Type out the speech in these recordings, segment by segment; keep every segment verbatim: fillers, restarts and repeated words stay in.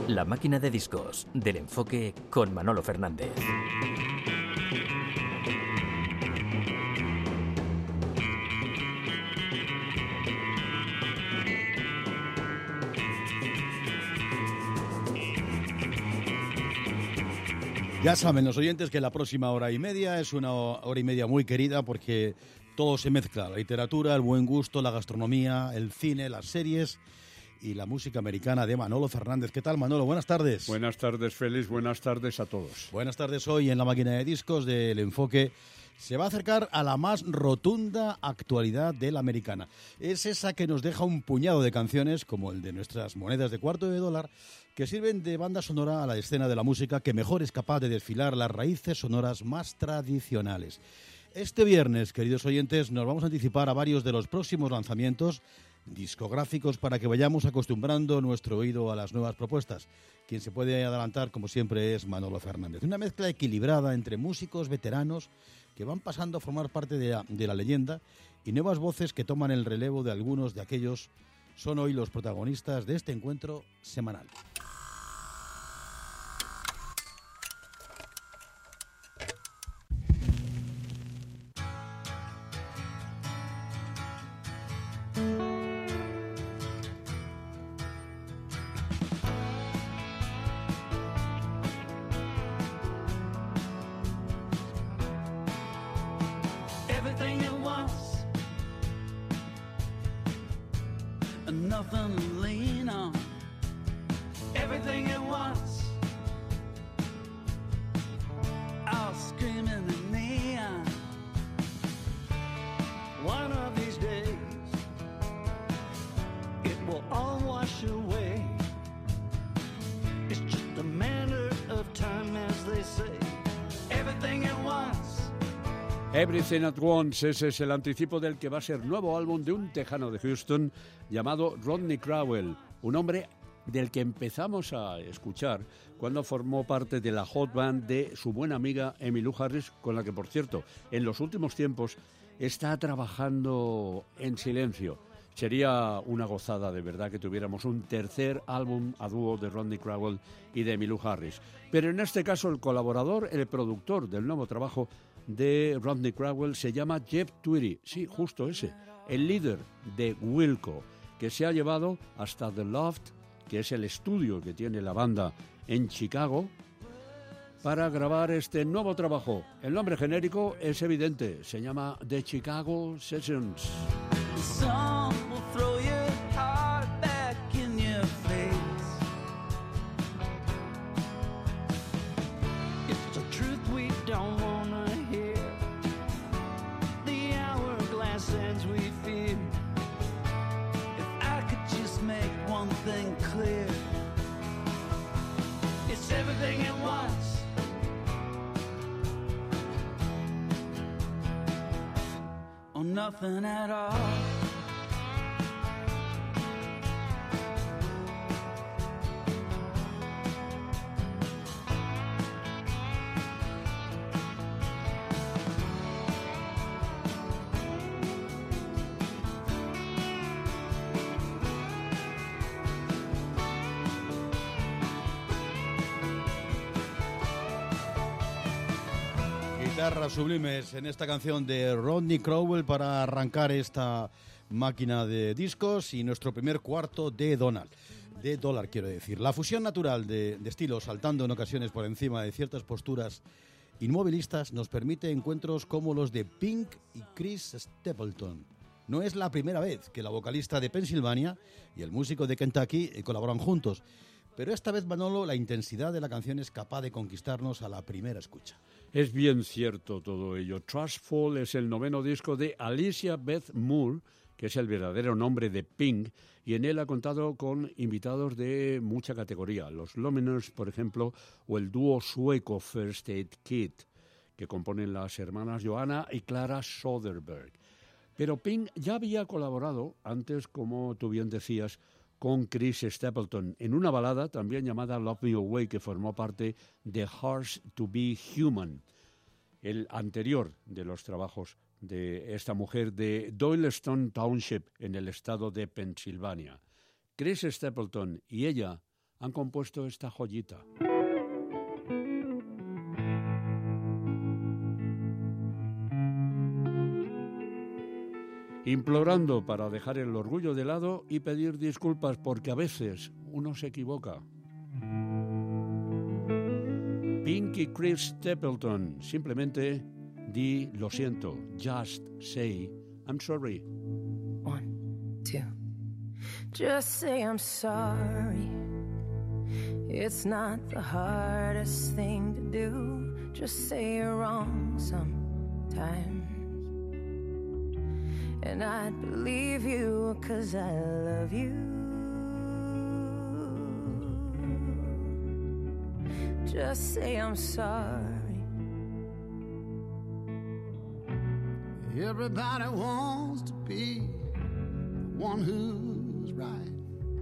La máquina de discos del Enfoque con Manolo Fernández. Ya saben los oyentes que la próxima hora y media es una hora y media muy querida porque todo se mezcla, la literatura, el buen gusto, la gastronomía, el cine, las series y la música americana de Manolo Fernández. ¿Qué tal, Manolo? Buenas tardes. Buenas tardes, Félix. Buenas tardes a todos. Buenas tardes. Hoy en la máquina de discos del Enfoque se va a acercar a la más rotunda actualidad de la americana. Es esa que nos deja un puñado de canciones, como el de nuestras monedas de cuarto de dólar, que sirven de banda sonora a la escena de la música que mejor es capaz de desfilar las raíces sonoras más tradicionales. Este viernes, queridos oyentes, nos vamos a anticipar a varios de los próximos lanzamientos discográficos para que vayamos acostumbrando nuestro oído a las nuevas propuestas. Quien se puede adelantar, como siempre, es Manolo Fernández. Una mezcla equilibrada entre músicos veteranos que van pasando a formar parte de la, de la leyenda y nuevas voces que toman el relevo de algunos de aquellos son hoy los protagonistas de este encuentro semanal. Nothing to lean on, everything at once, all screaming in neon. One of these days, it will all wash away. It's just a matter of time, as they say, everything at once. Everything at Once, ese es el anticipo del que va a ser nuevo álbum de un tejano de Houston llamado Rodney Crowell, un hombre del que empezamos a escuchar cuando formó parte de la hot band de su buena amiga Emmylou Harris, con la que, por cierto, en los últimos tiempos está trabajando en silencio. Sería una gozada de verdad que tuviéramos un tercer álbum a dúo de Rodney Crowell y de Emmylou Harris. Pero en este caso el colaborador, el productor del nuevo trabajo de Rodney Crowell se llama Jeff Tweedy, sí, justo ese, el líder de Wilco, que se ha llevado hasta The Loft, que es el estudio que tiene la banda en Chicago, para grabar este nuevo trabajo. El nombre genérico es evidente, se llama The Chicago Sessions. Thing clear, it's everything at once. Or nothing at all. Guitarras sublimes en esta canción de Rodney Crowell para arrancar esta máquina de discos y nuestro primer cuarto de Donald. De dólar, quiero decir. La fusión natural de, de estilos, saltando en ocasiones por encima de ciertas posturas inmovilistas, nos permite encuentros como los de Pink y Chris Stapleton. No es la primera vez que la vocalista de Pensilvania y el músico de Kentucky colaboran juntos, pero esta vez, Manolo, la intensidad de la canción es capaz de conquistarnos a la primera escucha. Es bien cierto todo ello. Trustful es el noveno disco de Alicia Beth Moore, que es el verdadero nombre de Pink, y en él ha contado con invitados de mucha categoría. Los Lumineers, por ejemplo, o el dúo sueco First Aid Kit, que componen las hermanas Johanna y Clara Soderberg. Pero Pink ya había colaborado antes, como tú bien decías, con Chris Stapleton, en una balada también llamada Love Me Away, que formó parte de Hard to Be Human, el anterior de los trabajos de esta mujer de Doylestown Township, en el estado de Pensilvania. Chris Stapleton y ella han compuesto esta joyita. Implorando para dejar el orgullo de lado y pedir disculpas porque a veces uno se equivoca. Pink y Chris Stapleton, simplemente di lo siento, just say I'm sorry. One, two. Just say I'm sorry. It's not the hardest thing to do. Just say you're wrong sometimes. And I'd believe you 'cause I love you. Just say I'm sorry. Everybody wants to be the one who's right.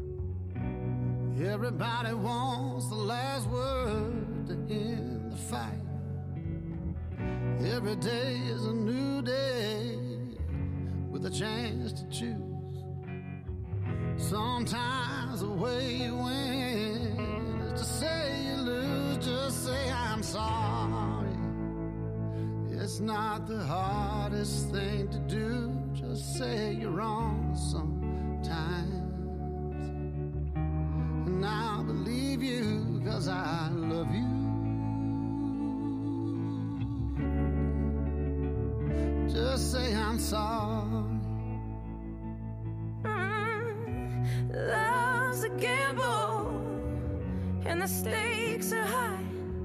Everybody wants the last word to end the fight. Every day is a new day with a chance to choose. Sometimes the way you win is to say you lose. Just say I'm sorry. It's not the hardest thing to do. Just say you're wrong sometimes. And I'll believe you 'cause I love you. Just say I'm sorry. Mm, love's a gamble, and the stakes are high.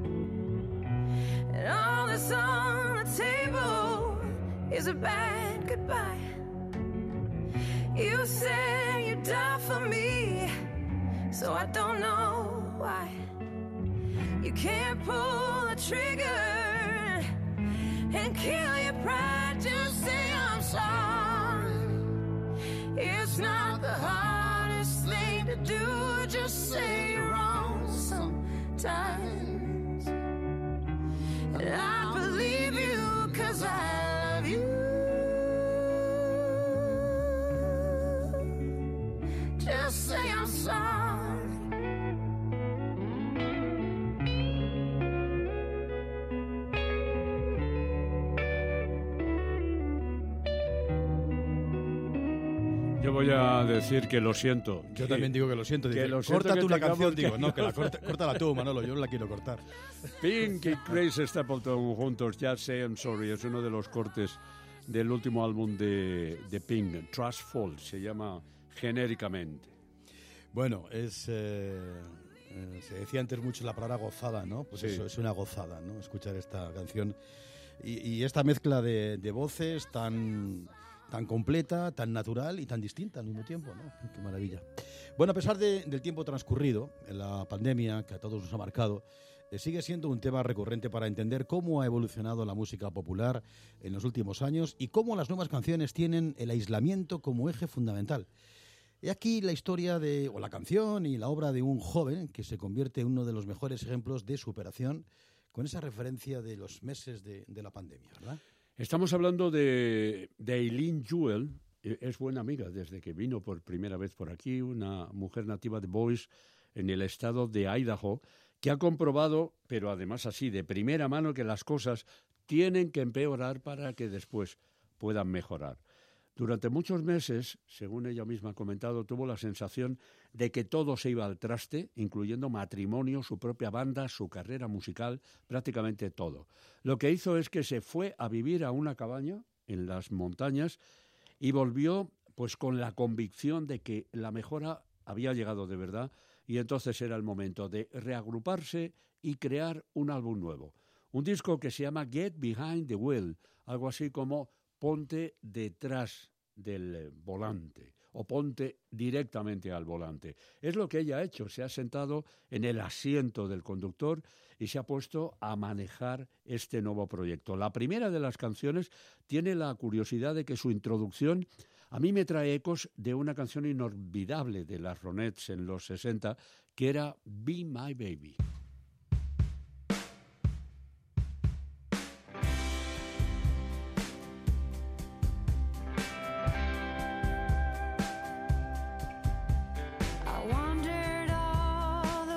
And all that's on the table is a bad goodbye. You said you'd die for me, so I don't know why. You can't pull the trigger and kill your pride. Just say I'm sorry. It's not the hardest thing to do. Just say you're wrong sometimes. And I believe you 'cause I love you. Just say I'm sorry. Yo voy a decir que lo siento. Yo también digo que lo siento. Que Dice, lo siento corta que tú la tengamos canción, que- digo. No, que la corta, córtala tú, Manolo. Yo no la quiero cortar. Pink y Chris Stapleton juntos, Just Say I'm Sorry, es uno de los cortes del último álbum de, de Pink, Trust Fall, se llama genéricamente. Bueno, es... eh, eh, se decía antes mucho la palabra gozada, ¿no? Pues Sí. eso, es una gozada, ¿no? Escuchar esta canción. Y, y esta mezcla de, de voces tan... tan completa, tan natural y tan distinta al mismo tiempo, ¿no? Qué maravilla. Bueno, a pesar de- del tiempo transcurrido, en la pandemia que a todos nos ha marcado, eh, sigue siendo un tema recurrente para entender cómo ha evolucionado la música popular en los últimos años y cómo las nuevas canciones tienen el aislamiento como eje fundamental. He aquí la historia de, o la canción y la obra de un joven que se convierte en uno de los mejores ejemplos de superación con esa referencia de los meses de, de la pandemia, ¿verdad? Estamos hablando de, de Eileen Jewell, eh, es buena amiga desde que vino por primera vez por aquí, una mujer nativa de Boise en el estado de Idaho, que ha comprobado, pero además así de primera mano, que las cosas tienen que empeorar para que después puedan mejorar. Durante muchos meses, según ella misma ha comentado, tuvo la sensación de que todo se iba al traste, incluyendo matrimonio, su propia banda, su carrera musical, prácticamente todo. Lo que hizo es que se fue a vivir a una cabaña en las montañas y volvió pues con la convicción de que la mejora había llegado de verdad y entonces era el momento de reagruparse y crear un álbum nuevo. Un disco que se llama Get Behind the Wheel, algo así como ponte detrás del volante o ponte directamente al volante. Es lo que ella ha hecho, se ha sentado en el asiento del conductor y se ha puesto a manejar este nuevo proyecto. La primera de las canciones tiene la curiosidad de que su introducción a mí me trae ecos de una canción inolvidable de las Ronettes en los sesenta, que era Be My Baby. I wandered all the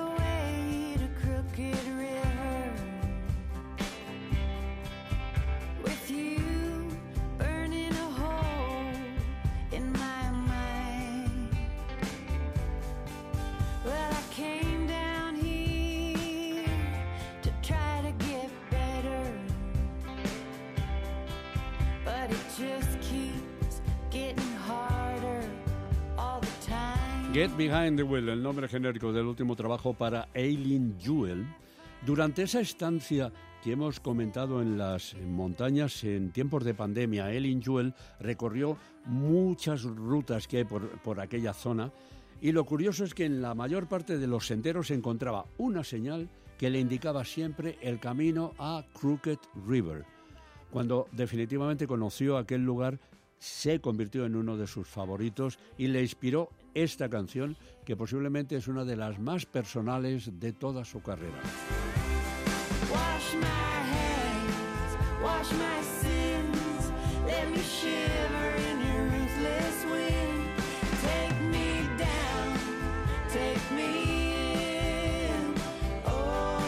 Get Behind the Wheel, el nombre genérico del último trabajo para Eileen Jewell. Durante esa estancia que hemos comentado en las montañas en tiempos de pandemia, Eileen Jewell recorrió muchas rutas que hay por, por aquella zona, y lo curioso es que en la mayor parte de los senderos se encontraba una señal que le indicaba siempre el camino a Crooked River. Cuando definitivamente conoció aquel lugar, se convirtió en uno de sus favoritos y le inspiró esta canción, que posiblemente es una de las más personales de toda su carrera. Wash my hands, wash my sins, let me shiver in your ruthless wind. Take me down, take me in, oh,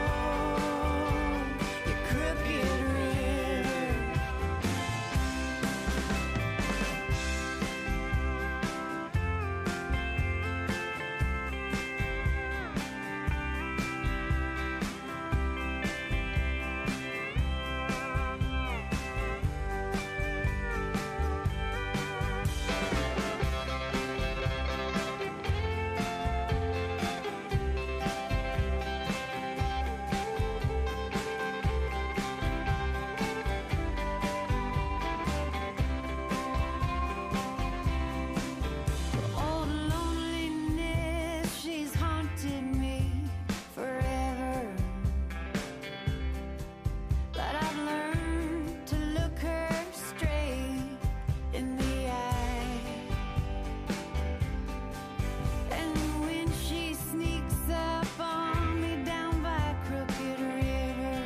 you crooked river. Old loneliness, she's haunted me forever. But I've learned to look her straight in the eye. And when she sneaks up on me down by Crooked River,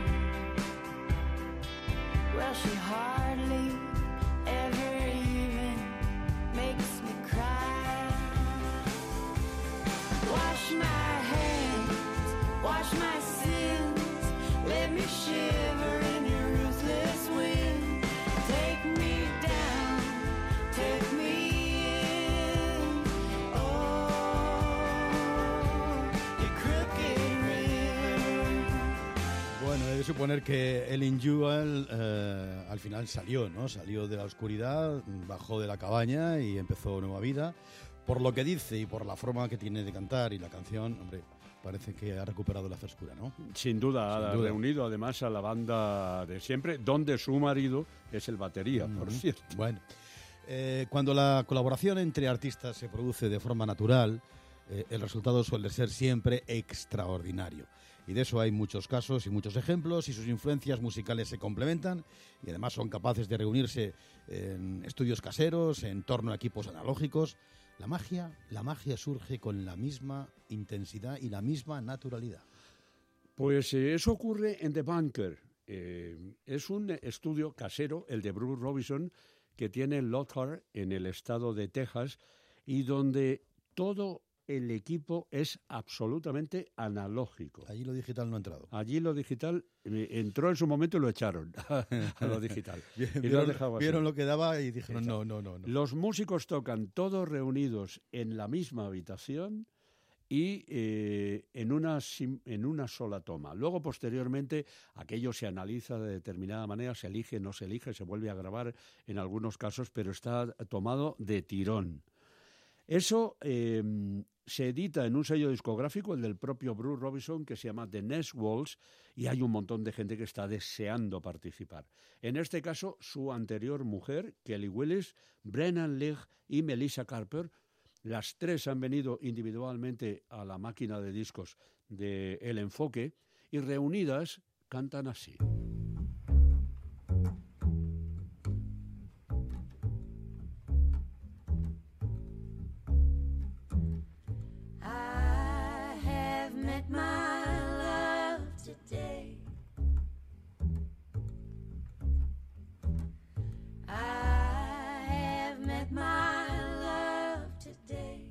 well, she hardly ever even makes me cry. Wash my hands, wash my sins, let me shiver in your ruthless wind. Take me down, take me in, oh, you crooked river. Bueno, he de suponer que Eileen Jewell eh, al final salió, ¿no? Salió de la oscuridad, bajó de la cabaña y empezó nueva vida. Por lo que dice y por la forma que tiene de cantar y la canción, hombre, parece que ha recuperado la frescura, ¿no? Sin duda, Sin ha duda. reunido además a la banda de siempre, donde su marido es el batería, por Ujú. cierto. Bueno, eh, cuando la colaboración entre artistas se produce de forma natural, eh, el resultado suele ser siempre extraordinario. Y de eso hay muchos casos y muchos ejemplos, y sus influencias musicales se complementan y además son capaces de reunirse en estudios caseros, en torno a equipos analógicos. La magia, la magia surge con la misma intensidad y la misma naturalidad. Pues eh, eso ocurre en The Bunker. Eh, es un estudio casero, el de Bruce Robinson, que tiene Lockhart en el estado de Texas, y donde todo el equipo es absolutamente analógico. Allí lo digital no ha entrado. Allí lo digital eh, entró en su momento y lo echaron a lo digital. Y lo Vieron, dejaba así. vieron lo que daba y dijeron no, no, no, no. Los músicos tocan todos reunidos en la misma habitación y eh, en, una, sim- en una sola toma. Luego, posteriormente, aquello se analiza de determinada manera, se elige, no se elige, se vuelve a grabar en algunos casos, pero está tomado de tirón. Eso eh, se edita en un sello discográfico, el del propio Bruce Robinson, que se llama The Nest Walls, y hay un montón de gente que está deseando participar. En este caso, su anterior mujer, Kelly Willis, Brennan Leigh y Melissa Carper, las tres han venido individualmente a la máquina de discos de El Enfoque y reunidas cantan así. I have met my love today. I have met my love today.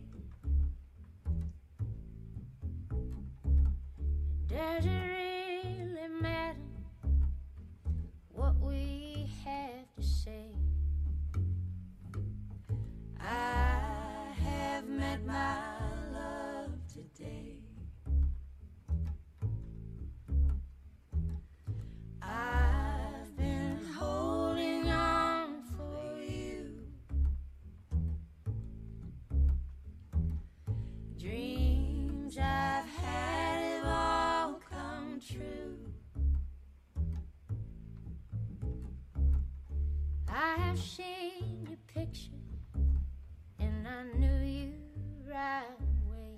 Does it really matter what we have to say? I have met my love today. I've been holding on for you. flashing your picture, and I knew you right away.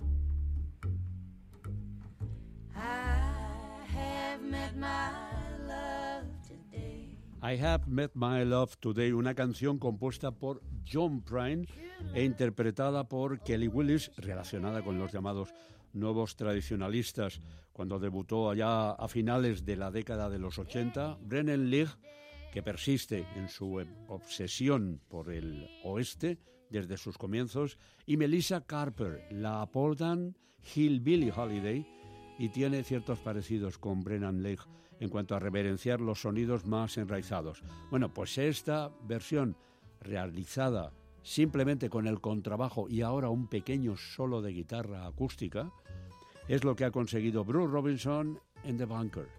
I have met my love today. I Have Met My Love Today, una canción compuesta por John Prine e interpretada por Kelly Willis, relacionada con los llamados nuevos tradicionalistas. Cuando debutó allá a finales de la década de los ochenta, Brennan Leigh, que persiste en su obsesión por el oeste desde sus comienzos, y Melissa Carper, la apodan Hillbilly Holiday, y tiene ciertos parecidos con Brennan Leigh en cuanto a reverenciar los sonidos más enraizados. Bueno, pues esta versión realizada simplemente con el contrabajo y ahora un pequeño solo de guitarra acústica es lo que ha conseguido Bruce Robinson en The Bunker.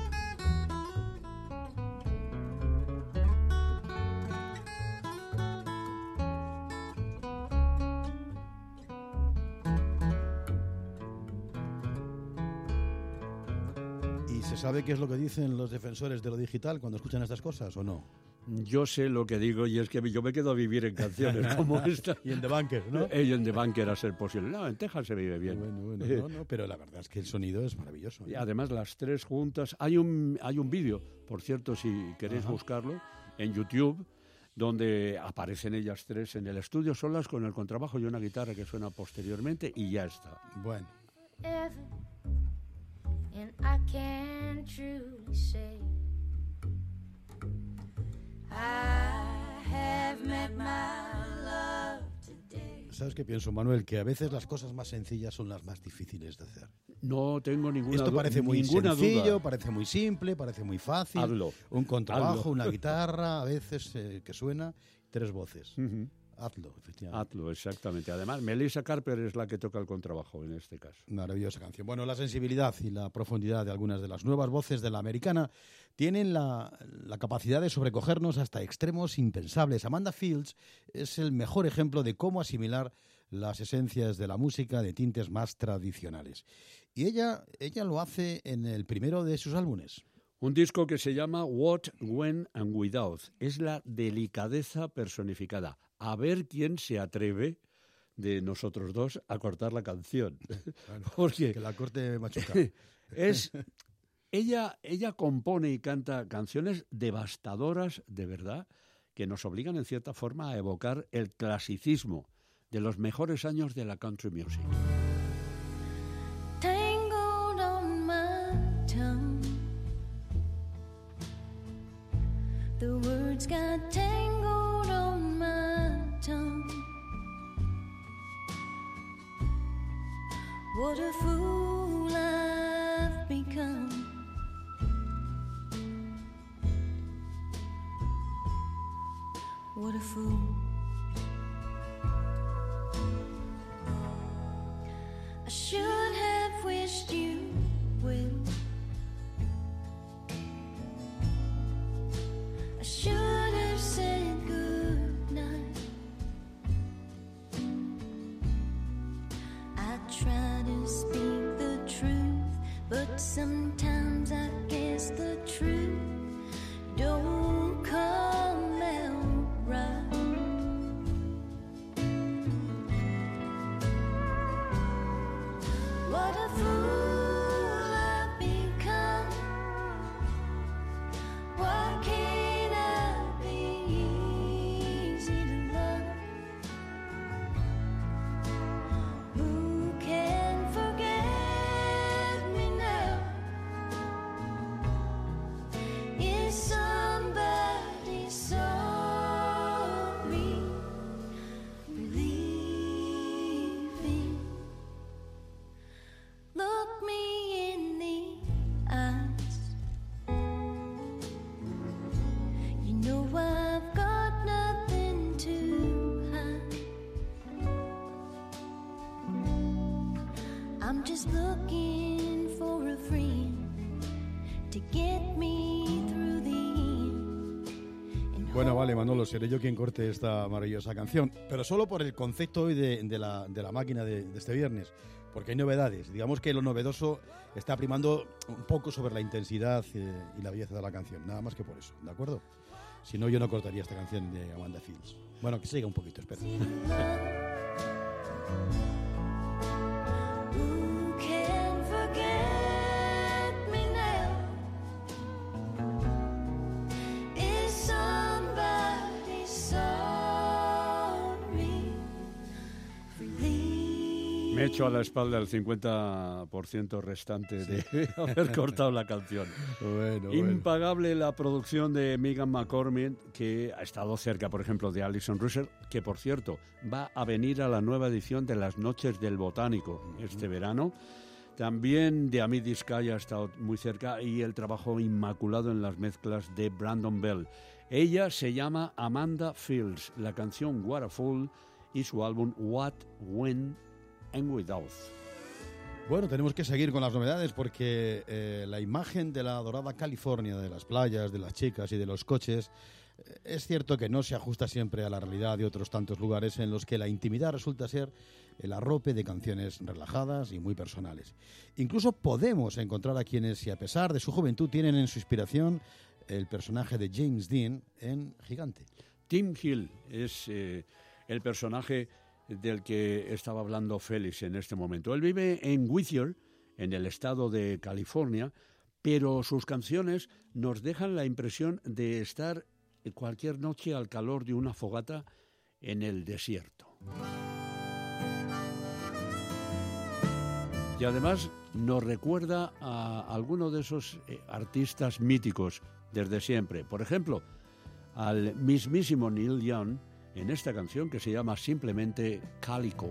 ¿Sabe qué es lo que dicen los defensores de lo digital cuando escuchan estas cosas o no? Yo sé lo que digo y es que yo me quedo a vivir en canciones como esta. Y en The Bunker, ¿no? Y en The Bunker a ser posible. No, en Texas se vive bien. Bueno, bueno, no, no, pero la verdad es que el sonido es maravilloso, ¿no? Y además las tres juntas. Hay un, hay un vídeo, por cierto, si queréis Ajá. buscarlo, en YouTube, donde aparecen ellas tres en el estudio solas con el contrabajo y una guitarra que suena posteriormente y ya está. Bueno. And I can truly say I have met my love today. ¿Sabes qué pienso, Manuel? Que a veces las cosas más sencillas son las más difíciles de hacer. No tengo ninguna Esto parece muy ninguna sencillo, duda. Parece muy simple, parece muy fácil. Hazlo. Un contrabajo, Hazlo. una guitarra, a veces eh, que suena, tres voces. Uh-huh. Hazlo, efectivamente. Hazlo, exactamente. Además, Melissa Carper es la que toca el contrabajo en este caso. Maravillosa canción. Bueno, la sensibilidad y la profundidad de algunas de las nuevas voces de la americana tienen la, la capacidad de sobrecogernos hasta extremos impensables. Amanda Fields es el mejor ejemplo de cómo asimilar las esencias de la música de tintes más tradicionales. Y ella, ella lo hace en el primero de sus álbumes. Un disco que se llama What, When and Without. Es la delicadeza personificada. A ver quién se atreve de nosotros dos a cortar la canción. Bueno, Porque que la corte machuca. es, ella, ella compone y canta canciones devastadoras, de verdad, que nos obligan en cierta forma a evocar el clasicismo de los mejores años de la country music. Tangled on my tongue, the words got tangled on my tongue. What a fool I've become. What a fool. I should have wished you well. I should have said good night. I try to speak the truth, but sometimes I guess the truth don't come out right. What a fool I've become. Why can't I be easy to love? Who can forget me now? Is somebody saw me believing? Look me in the eyes. You know I've got nothing to hide. I'm just looking for a friend to get me through the end. And Bueno, vale, Manolo, seré yo quien corte esta maravillosa canción, pero solo por el concepto hoy de, de, la, de la máquina de, de este viernes, porque hay novedades. Digamos que lo novedoso está primando un poco sobre la intensidad eh, y la belleza de la canción, nada más que por eso, ¿de acuerdo? Si no, yo no cortaría esta canción de Amanda Fields. Bueno, que siga un poquito, espera. Who can forget me now? Is somebody sorry for leaving? Me echo a la espalda el cincuenta por ciento restante de haber cortado la canción. Bueno, bueno. Impagable la producción de Megan McCormick, que ha estado cerca, por ejemplo, de Alison Russell, que, por cierto, va a venir a la nueva edición de las Noches del Botánico este verano. También de Amity Sky ha estado muy cerca, y el trabajo inmaculado en las mezclas de Brandon Bell. Ella se llama Amanda Fields, la canción What a Fool y su álbum What, When and Without. Bueno, tenemos que seguir con las novedades porque eh, la imagen de la dorada California, de las playas, de las chicas y de los coches, eh, es cierto que no se ajusta siempre a la realidad de otros tantos lugares en los que la intimidad resulta ser el arrope de canciones relajadas y muy personales. Incluso podemos encontrar a quienes, si a pesar de su juventud, tienen en su inspiración el personaje de James Dean en Gigante. Tim Hill es eh, el personaje del que estaba hablando Félix en este momento. Él vive en Whittier, en el estado de California, pero sus canciones nos dejan la impresión de estar cualquier noche al calor de una fogata en el desierto. Y además nos recuerda a alguno de esos eh, artistas míticos desde siempre. Por ejemplo, al mismísimo Neil Young, en esta canción que se llama simplemente Calico.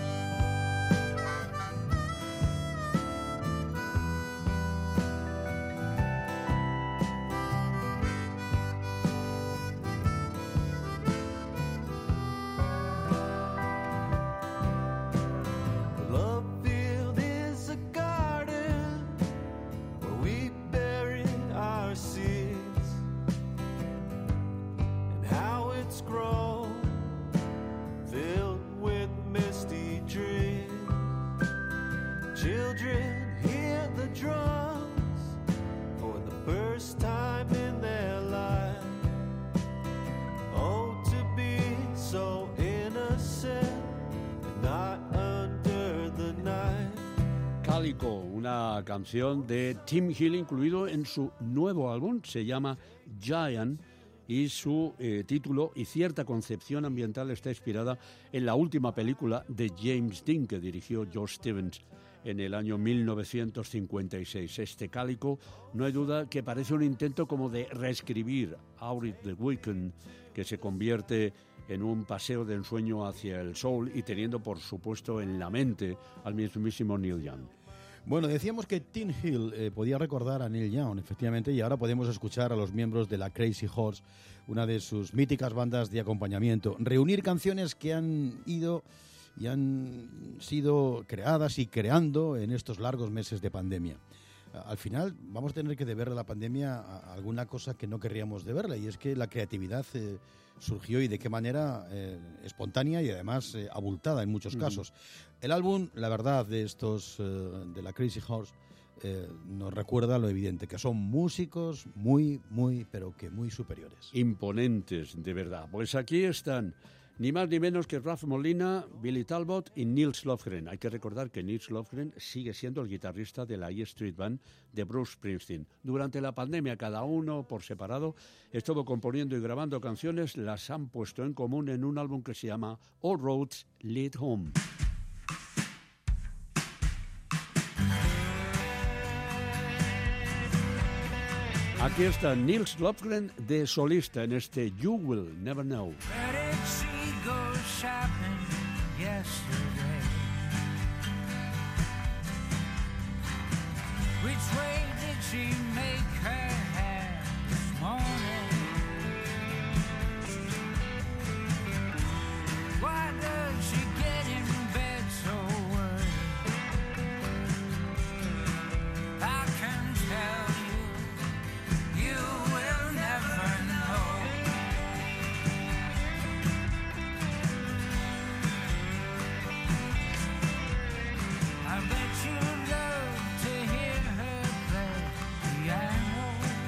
Una canción de Tim Hill incluido en su nuevo álbum, se llama Giant, y su eh, título y cierta concepción ambiental está inspirada en la última película de James Dean que dirigió George Stevens en el año mil novecientos cincuenta y seis. Este Calico, no hay duda que parece un intento como de reescribir Out of the Weekend, que se convierte en un paseo de ensueño hacia el soul y teniendo, por supuesto, en la mente al mismísimo Neil Young. Bueno, decíamos que Tim Hill eh, podía recordar a Neil Young, efectivamente, y ahora podemos escuchar a los miembros de la Crazy Horse, una de sus míticas bandas de acompañamiento. Reunir canciones que han ido y han sido creadas y creando en estos largos meses de pandemia. Al final vamos a tener que deberle a la pandemia a alguna cosa que no querríamos deberle, y es que la creatividad eh, surgió, y de qué manera eh, espontánea y además eh, abultada en muchos casos. Uh-huh. El álbum, la verdad, de estos eh, de la Crazy Horse eh, nos recuerda lo evidente, que son músicos muy, muy, pero que muy superiores. Imponentes, de verdad. Pues aquí están, ni más ni menos que Ralph Molina, Billy Talbot y Nils Lofgren. Hay que recordar que Nils Lofgren sigue siendo el guitarrista de la E Street Band de Bruce Springsteen. Durante la pandemia, cada uno por separado estuvo componiendo y grabando canciones, las han puesto en común en un álbum que se llama All Roads Lead Home. Aquí está Nils Lofgren de solista en este You Will Never Know. Shopping yesterday. Which way did she make her hair this morning? Why does she get in bed so early? I can tell you, you will never know.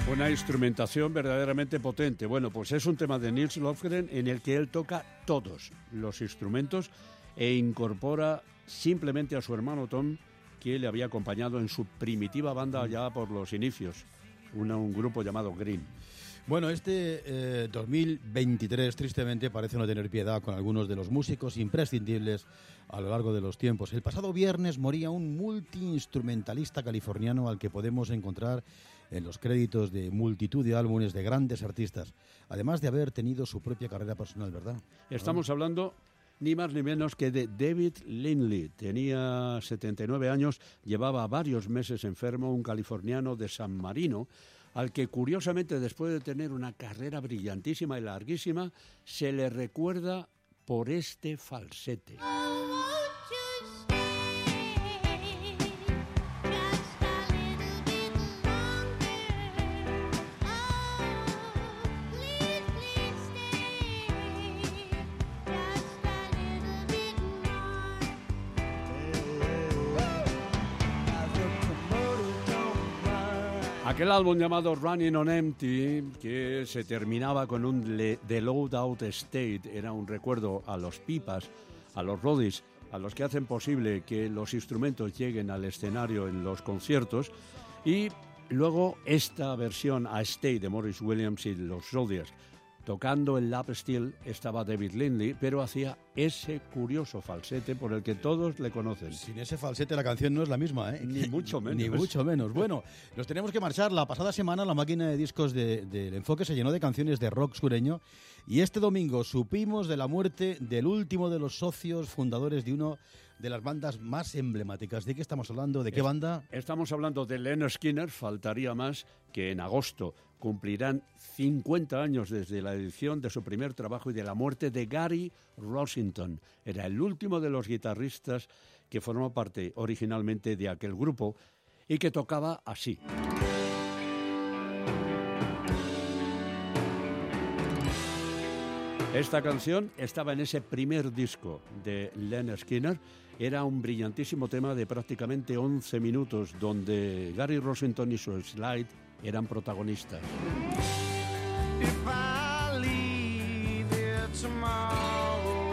Una instrumentación verdaderamente potente. Bueno, pues es un tema de Nils Lofgren en el que él toca todos los instrumentos e incorpora simplemente a su hermano Tom, que le había acompañado en su primitiva banda ya por los inicios, una, un grupo llamado Green. Bueno, este eh, dos mil veintitrés tristemente parece no tener piedad con algunos de los músicos imprescindibles a lo largo de los tiempos. El pasado viernes moría un multiinstrumentalista californiano al que podemos encontrar en los créditos de multitud de álbumes de grandes artistas, además de haber tenido su propia carrera personal, ¿verdad? Estamos hablando ni más ni menos que de David Lindley. Tenía setenta y nueve años, llevaba varios meses enfermo, un californiano de San Marino, al que curiosamente después de tener una carrera brillantísima y larguísima, se le recuerda por este falsete. Aquel álbum llamado Running on Empty, que se terminaba con un le- The Load Out State, era un recuerdo a los pipas, a los roadies, a los que hacen posible que los instrumentos lleguen al escenario en los conciertos, y luego esta versión a State de Maurice Williams y los Soldiers. Tocando el lap steel estaba David Lindley, pero hacía ese curioso falsete por el que todos le conocen. Sin ese falsete la canción no es la misma, ¿eh? Ni mucho menos. Ni mucho menos. Bueno, nos tenemos que marchar. La pasada semana la máquina de discos de, del Enfoque se llenó de canciones de rock sureño y este domingo supimos de la muerte del último de los socios fundadores de uno de las bandas más emblemáticas. ¿De qué estamos hablando? ¿De qué banda? Estamos hablando de Lynyrd Skynyrd. Faltaría más que en agosto cumplirán cincuenta años desde la edición de su primer trabajo y de la muerte de Gary Rossington. Era el último de los guitarristas que formó parte originalmente de aquel grupo y que tocaba así. Esta canción estaba en ese primer disco de Lynyrd Skynyrd. Era un brillantísimo tema de prácticamente once minutos donde Gary Rossington y su slide eran protagonistas. If I leave here tomorrow.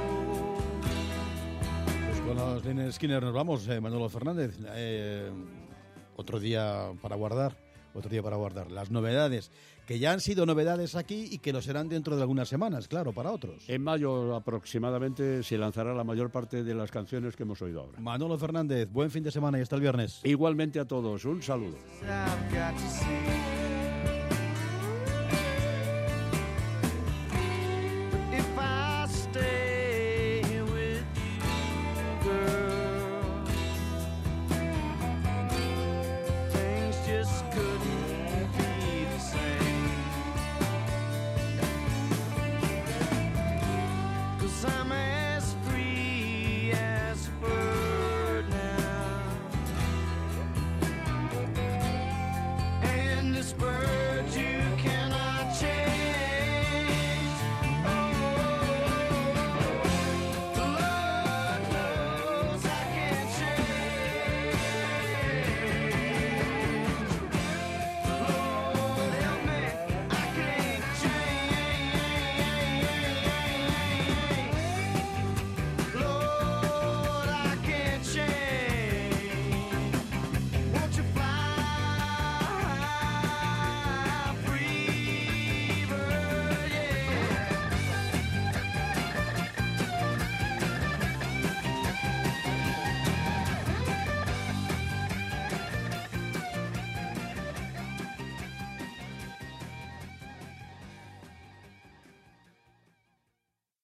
Pues con los Lynyrd Skynyrd nos vamos, eh, Manolo Fernández. Eh, otro día para guardar, otro día para guardar. Las novedades, que ya han sido novedades aquí y que lo serán dentro de algunas semanas, claro, para otros. En mayo aproximadamente se lanzará la mayor parte de las canciones que hemos oído ahora. Manolo Fernández, buen fin de semana y hasta el viernes. Igualmente a todos, un saludo. I've got to see.